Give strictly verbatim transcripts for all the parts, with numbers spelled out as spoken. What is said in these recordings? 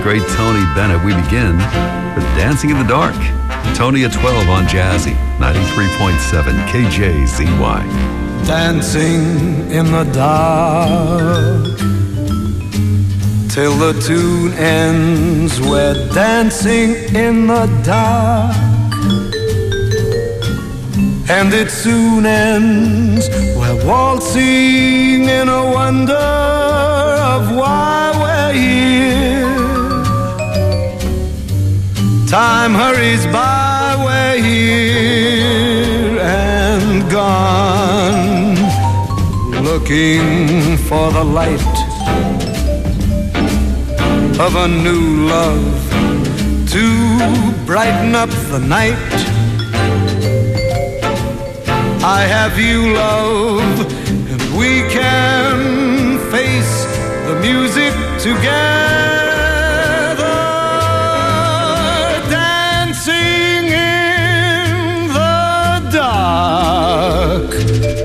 great Tony Bennett, we begin with Dancing in the Dark. Tony at twelve on Jazzy, ninety-three point seven K J Z Y. Dancing in the dark till the tune ends. We're dancing in the dark, and it soon ends. We're waltzing in a wonder of why we're here. Time hurries by, we're here and gone, looking for the light of a new love to brighten up the night. I have you, love, and we can face the music together, dancing in the dark.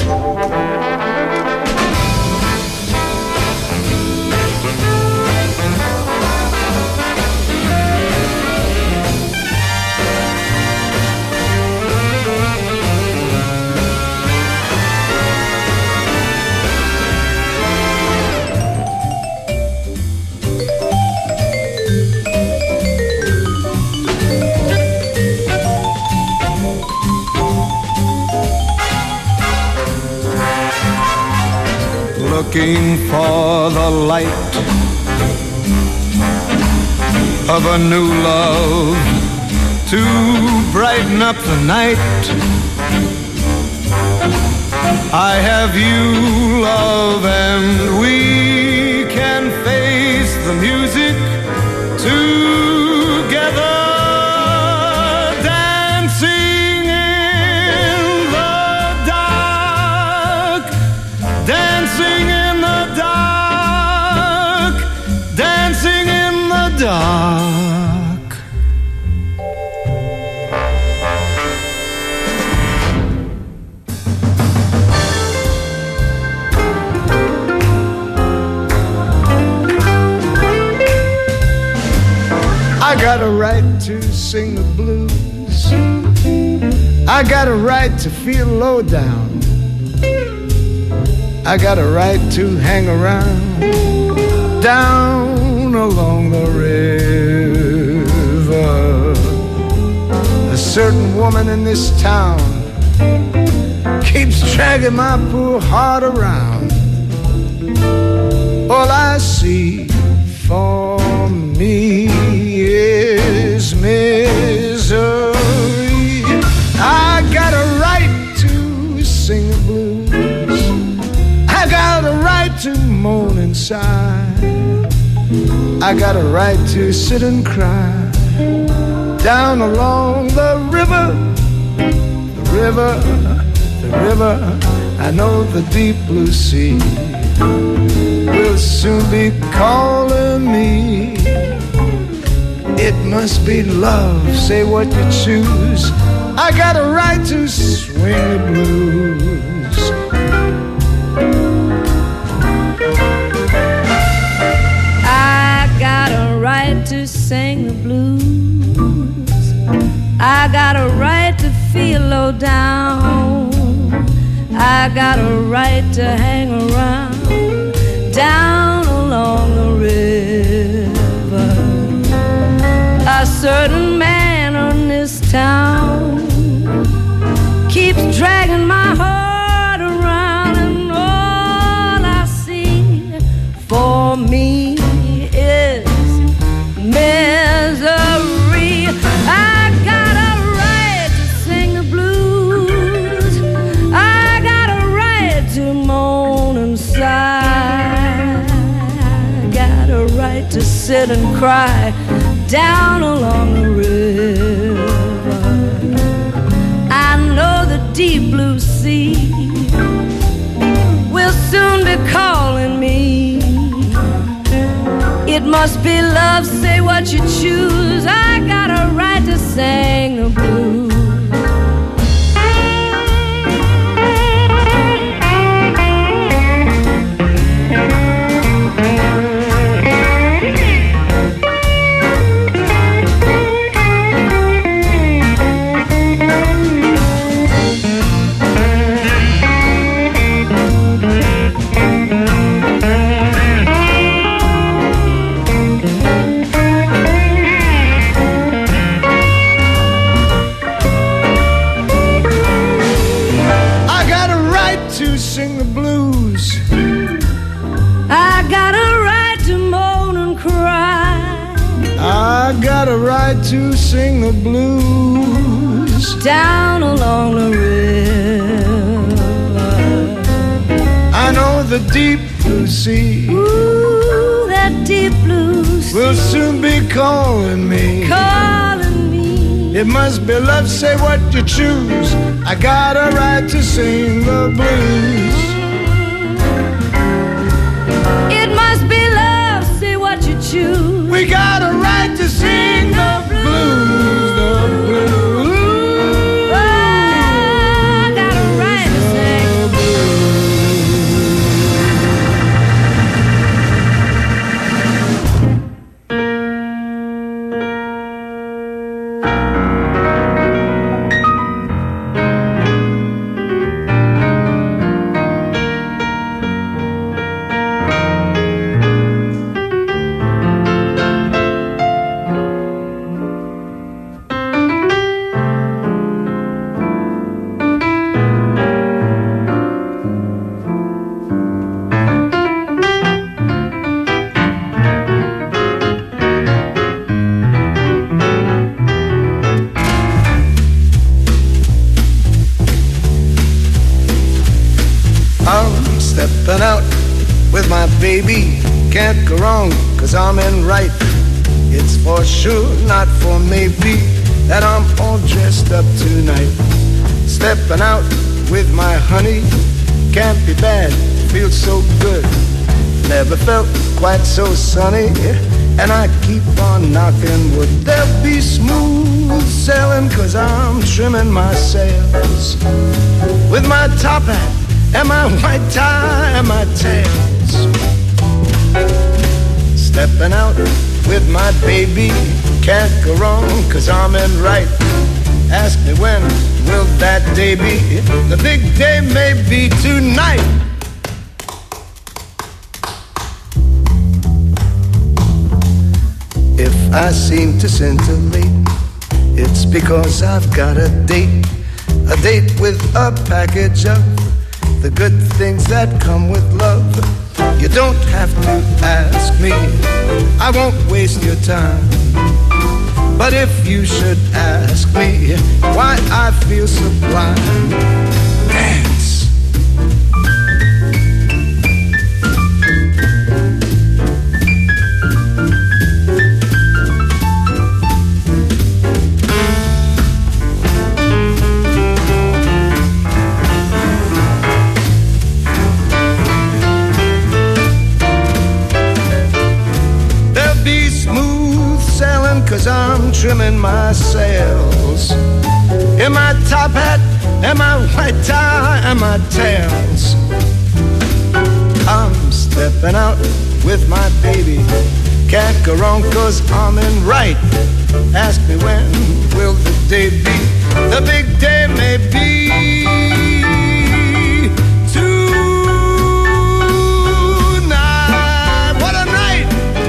Looking for the light of a new love to brighten up the night. I have you, love, and we can face the music together, dancing in the dark, dancing in the dark, dancing in the dark. I got a right to sing the blues. I got a right to feel low down. I got a right to hang around down along the river. A certain woman in this town keeps dragging my poor heart around. All I see for me is misery. I got a right to sing the blues. I got a right to moan and sigh. I got a right to sit and cry down along the river, the river, the river. I know the deep blue sea will soon be calling me. It must be love, say what you choose. I got a right to swing the blues. I got a right to sing the blues. I got a right to feel low down. I got a right to hang around down along the river. A certain man in this town keeps dragging my heart around, and all I see for me is misery. I got a right to sing the blues. I got a right to moan and sigh. I got a right to sit and cry down along the river. I know the deep blue sea will soon be calling me. It must be love, say what you choose. I got a right to sing the blues. I got a right to sing the blues. Down along the river, I know the deep blue sea. ooh, that deep blue sea will soon be calling me. calling me. It must be love, say what you choose. I got a right to sing the blues. It must be love, say what you choose. We got a right to sing the blues, the blues. Oh, I got a right to sing the Stepping out with my baby, can't go wrong, cause I'm in right. It's for sure, not for maybe, that I'm all dressed up tonight. Stepping out with my honey, can't be bad, feels so good. Never felt quite so sunny, and I keep on knocking wood. There'll be smooth sailing, cause I'm trimming my sails with my top hat and my white tie and my tails. Stepping out with my baby, can't go wrong, cause I'm in right. Ask me when will that day be? The big day may be tonight. If I seem to scintillate, it's because I've got a date. A date with a package of the good things that come with love. You don't have to ask me, I won't waste your time. But if you should ask me why I feel sublime, dance. Cause I'm trimming my sails in my top hat and my white tie and my tails. I'm stepping out with my baby, can't go wrong cause I'm in right. Ask me when will the day be? The big day may be tonight. What a night!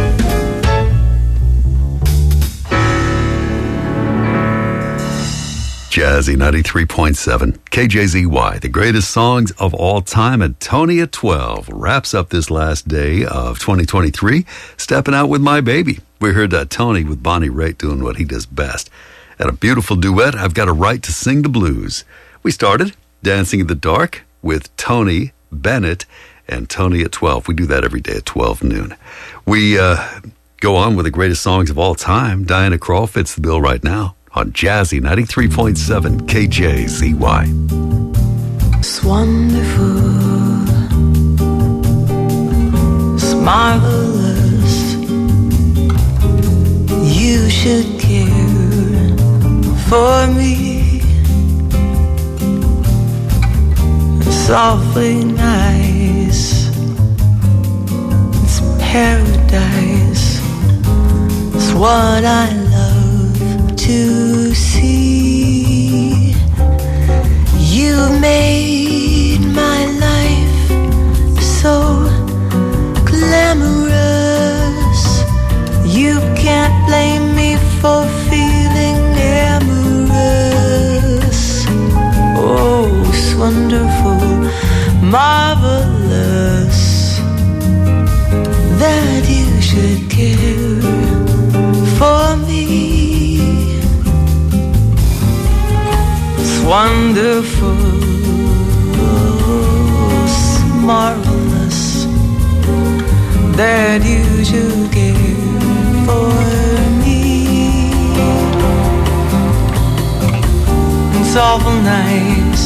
Jazzy ninety-three point seven, K J Z Y, the greatest songs of all time. And Tony at twelve wraps up this last day of twenty twenty-three, stepping out with my baby. We heard uh, Tony with Bonnie Raitt doing what he does best. And a beautiful duet, I've Got a Right to Sing the Blues. We started Dancing in the Dark with Tony Bennett and Tony at twelve. We do that every day at twelve noon. We uh, go on with the greatest songs of all time. Diana Krall fits the bill right now on Jazzy ninety-three point seven K J Z Y. It's wonderful, it's marvelous. You should care for me. It's awfully nice. It's paradise. It's what I love to see. You made my life so glamorous. You can't blame me for feeling amorous. Oh, it's wonderful, marvelous that you should care for me. wonderful, marvelous that you should care for me. It's awful nice,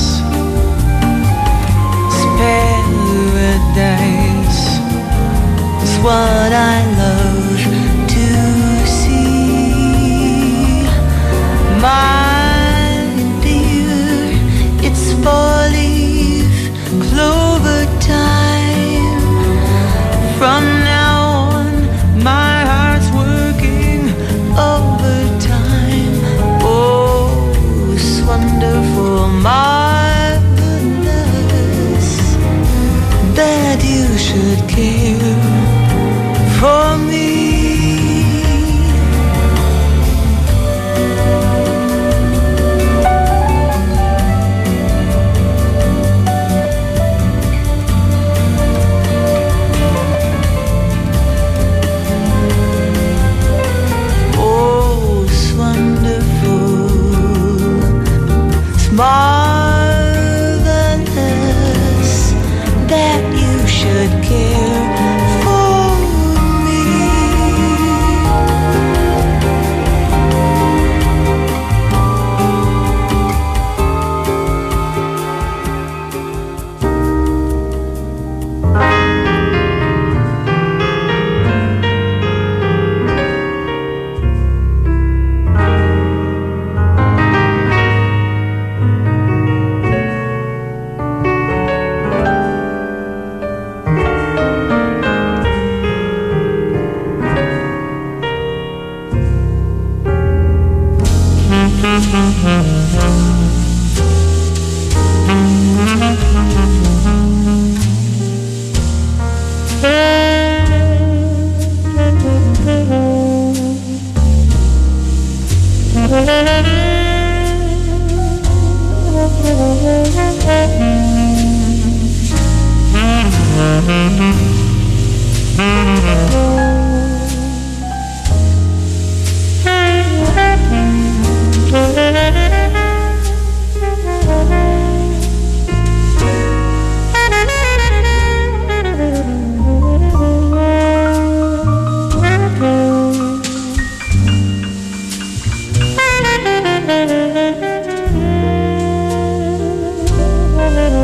it's paradise, it's what I love to see. My dear, it's four-leaf clover time. From now on, my heart's working overtime. Oh, it's wonderful, marvelous that you should care for me. Marvelous that you should care for me.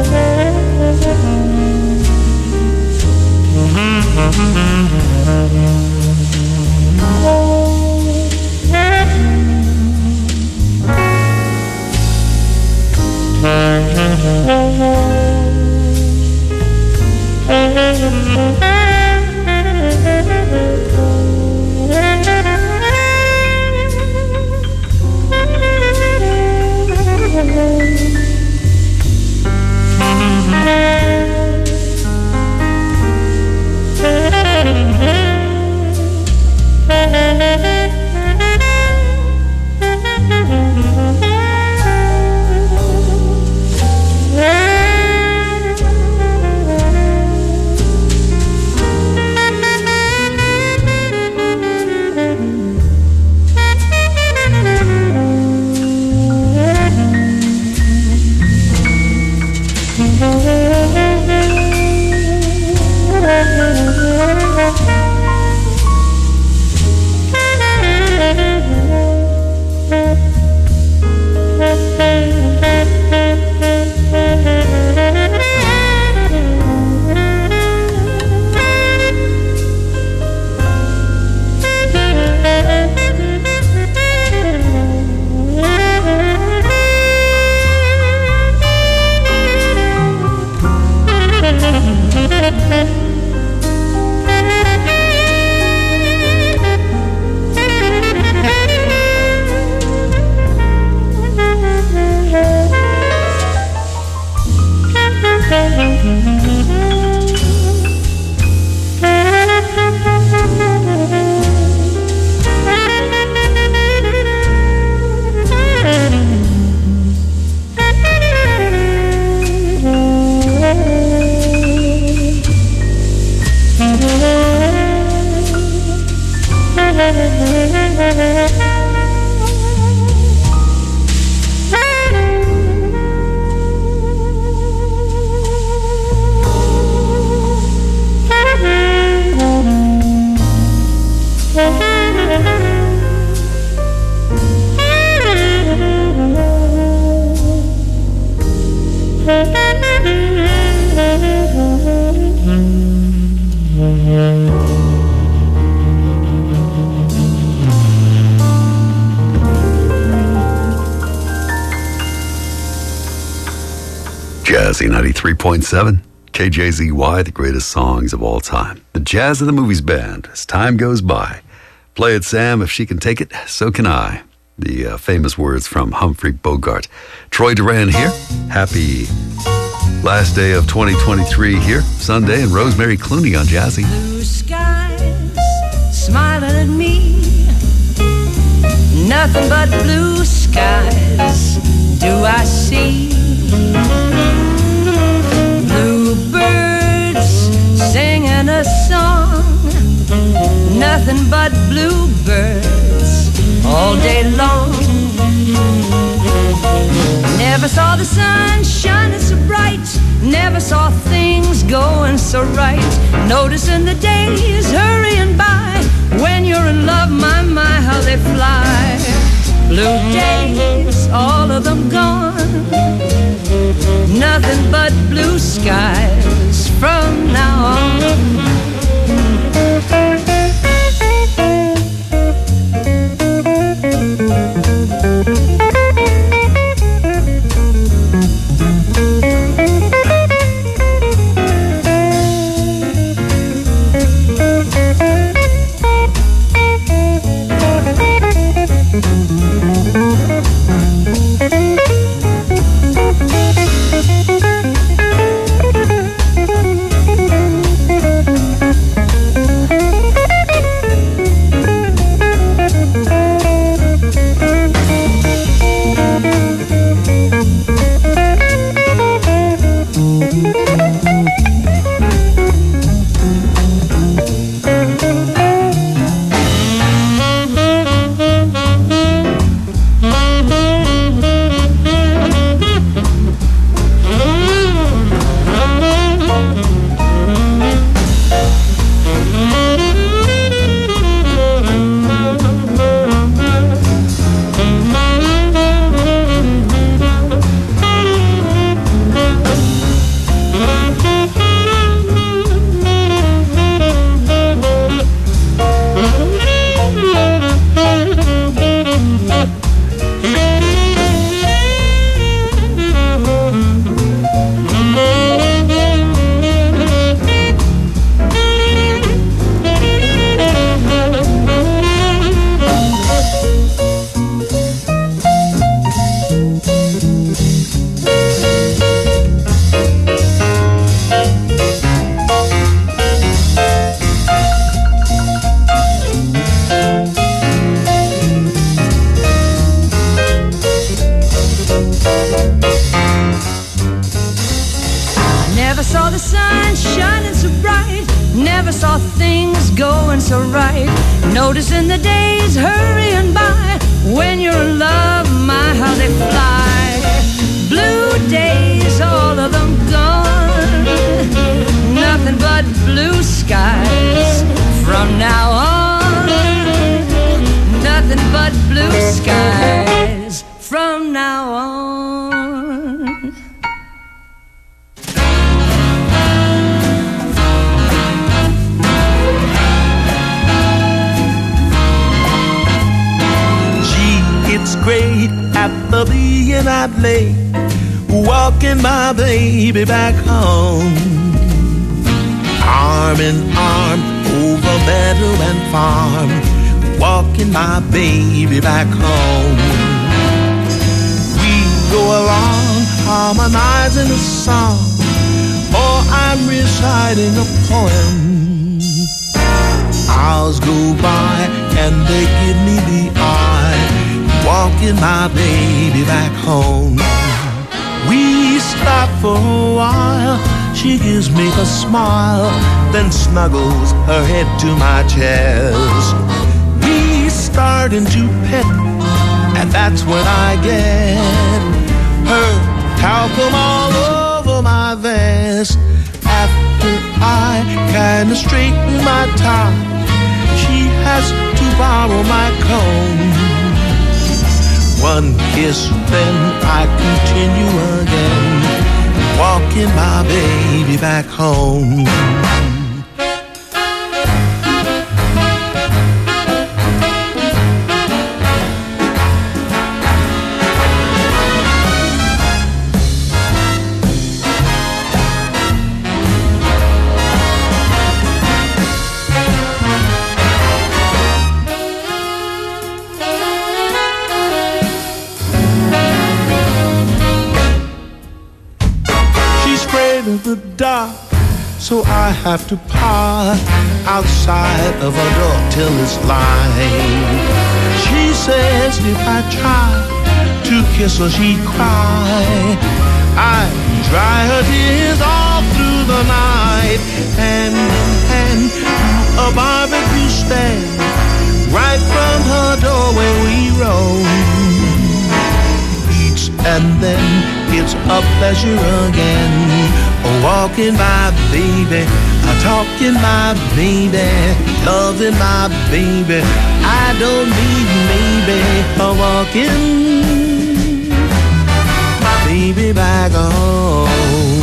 Mm-hmm. Jazzy ninety-three point seven, K J Z Y, the greatest songs of all time. The Jazz of the Movies Band, as time goes by. Play it, Sam, if she can take it, so can I. The uh, famous words from Humphrey Bogart. Troy Duran here. Happy last day of twenty twenty-three here, Sunday, and Rosemary Clooney on Jazzy. Blue skies smiling at me, nothing but blue skies do I see. Bluebirds singing a song, nothing but bluebirds all day long. Never saw the sun shining so bright, never saw things going so right. Noticing the days hurrying by, when you're in love, my, my, how they fly. Blue days, all of them gone, nothing but blue skies from now on. Noticing the days hurrying by, when you're in love, my, how they fly. Blue days, all of them gone, nothing but blue skies from now on. Nothing but blue skies from now on. It's great at the being I play, walking my baby back home. Arm in arm over meadow and farm, walking my baby back home. We go along harmonizing a song, or I'm reciting a poem. Hours go by and they give me the eye, walking my baby back home. We stop for a while, she gives me a smile, then snuggles her head to my chest. We start into pet, and that's when I get her talcum all over my vest. After I kinda straighten my tie, she has to borrow my comb. One kiss, then I continue again, walking my baby back home. so I have to park outside of her door till it's light. She says if I try to kiss her, she'd cry. I dry her tears all through the night, hand in hand through a barbecue stand, right from her doorway we roam. Each and then it's a pleasure again, walking my baby, talking my baby, loving my baby. I don't need maybe a walking my baby back home.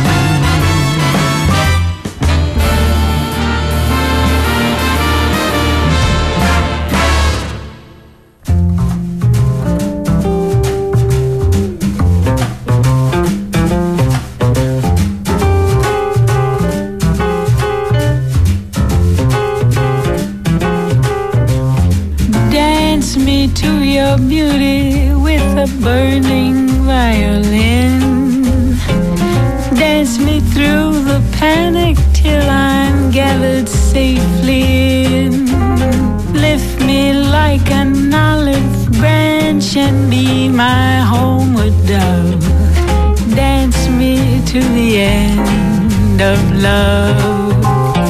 To your beauty with a burning violin. Dance me through the panic till I'm gathered safely in. Lift me like an olive branch and be my homeward dove. Dance me to the end of love.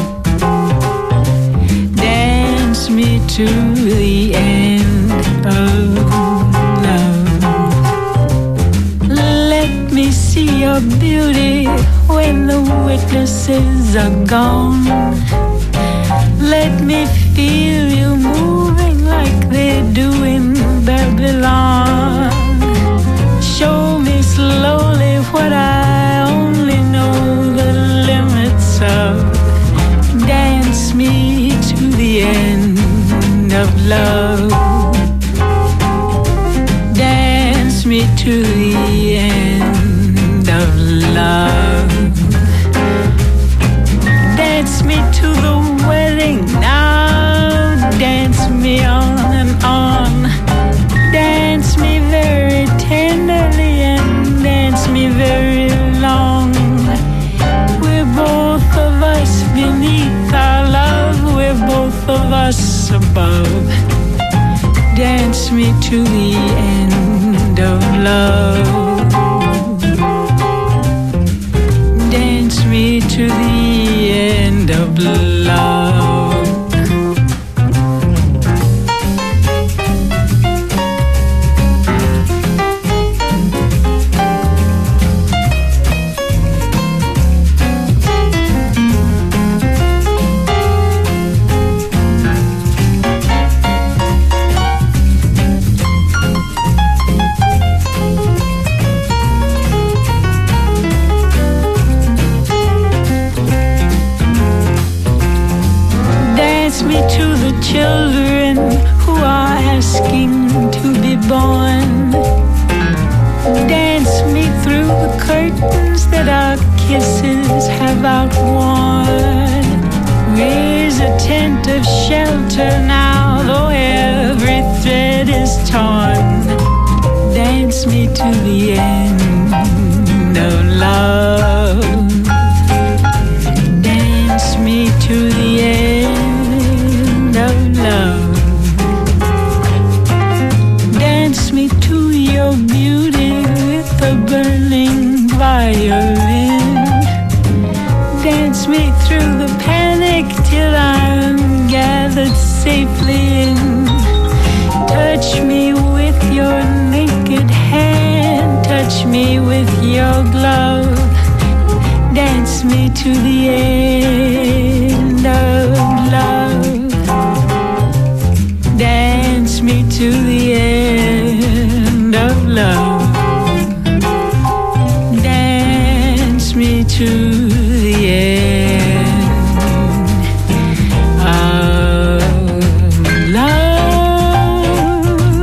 Dance me to the end of love. Let me see your beauty when the witnesses are gone. Let me feel you moving like they do in Babylon. Show me slowly what I only know the limits of. Dance me to the end of love. Dance me to the end of love. Dance me to the wedding now. Dance me on and on. Dance me very tenderly and dance me very long. We're both of us beneath our love. We're both of us above. Dance me to the end of love. Dance me to the end of love. Children who are asking to be born. Dance me through the curtains that our kisses have outworn. Raise a tent of shelter now, though every thread is torn. Dance me to the end of love. Dance me to the end of love. Dance me to your beauty with a burning violin. Dance me through the panic till I'm gathered safely in. Touch me with your naked hand. Touch me with your glove. Dance me to the end of love. Dance me to the end of love. Dance me to the end of love.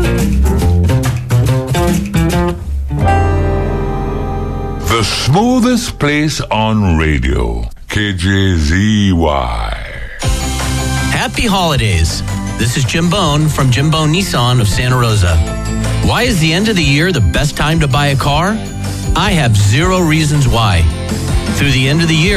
The smoothest place on radio, K J Z Y. Happy holidays. This is Jim Bone from Jim Bone Nissan of Santa Rosa. Why is the end of the year the best time to buy a car? I have zero reasons why. Through the end of the year,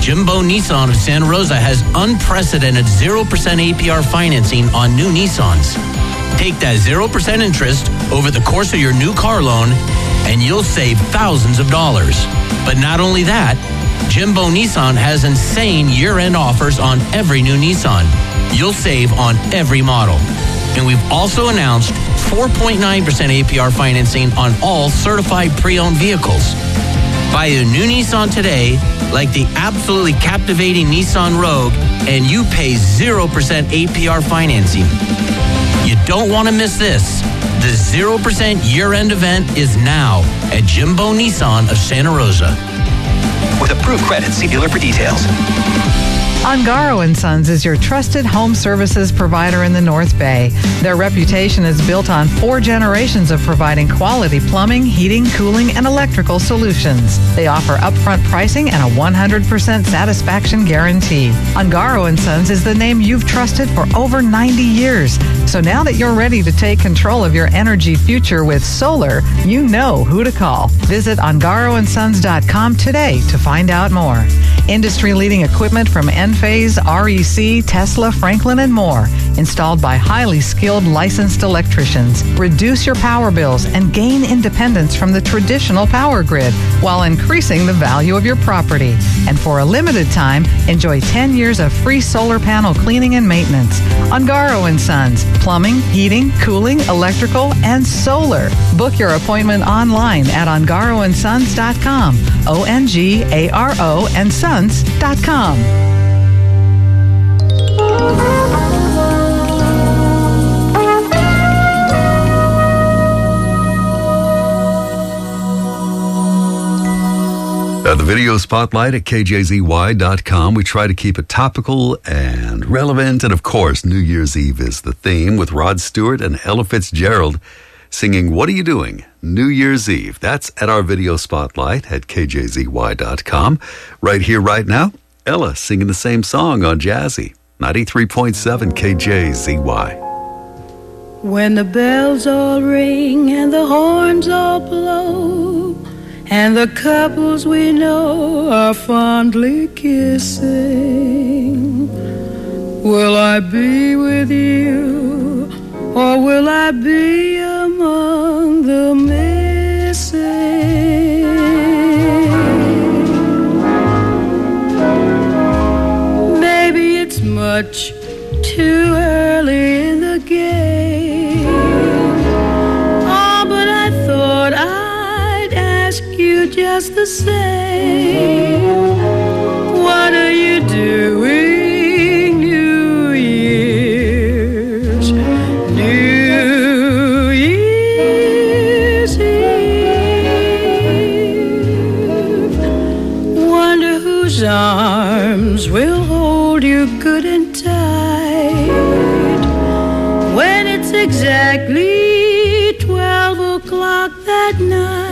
Jimbo Nissan of Santa Rosa has unprecedented zero percent A P R financing on new Nissans. Take that zero percent interest over the course of your new car loan, and you'll save thousands of dollars. But not only that, Jimbo Nissan has insane year-end offers on every new Nissan. You'll save on every model. And we've also announced four point nine percent A P R financing on all certified pre-owned vehicles. Buy a new Nissan today, like the absolutely captivating Nissan Rogue, and you pay zero percent A P R financing. You don't want to miss this. The zero percent year-end event is now at Jimbo Nissan of Santa Rosa. With approved credit, see dealer for details. Ungaro and Sons is your trusted home services provider in the North Bay. Their reputation is built on four generations of providing quality plumbing, heating, cooling, and electrical solutions. They offer upfront pricing and a one hundred percent satisfaction guarantee. Ungaro and Sons is the name you've trusted for over ninety years. So now that you're ready to take control of your energy future with solar, you know who to call. Visit ungaro and sons dot com today to find out more. Industry-leading equipment from Enphase, R E C, Tesla, Franklin, and more. Installed by highly skilled licensed electricians. Reduce your power bills and gain independence from the traditional power grid while increasing the value of your property. And for a limited time, enjoy ten years of free solar panel cleaning and maintenance. Ungaro and Sons. Plumbing, heating, cooling, electrical, and solar. Book your appointment online at ungaro and sons dot com. O N G A R O and sons dot com. Uh, the video spotlight at K J Z Y dot com. We try to keep it topical and relevant. And of course, New Year's Eve is the theme with Rod Stewart and Ella Fitzgerald singing What Are You Doing? New Year's Eve. That's at our video spotlight at K J Z Y dot com. Right here, right now, Ella singing the same song on Jazzy. ninety-three point seven K J Z Y. When the bells all ring and the horns all blow, and the couples we know are fondly kissing, will I be with you, or will I be among the missing? Maybe it's much too early in the game. Oh, but I thought I'd ask you just the same. What are you doing, New Year's? New Year's Eve. Wonder whose arms will hold you good and tight when it's exactly twelve o'clock that night.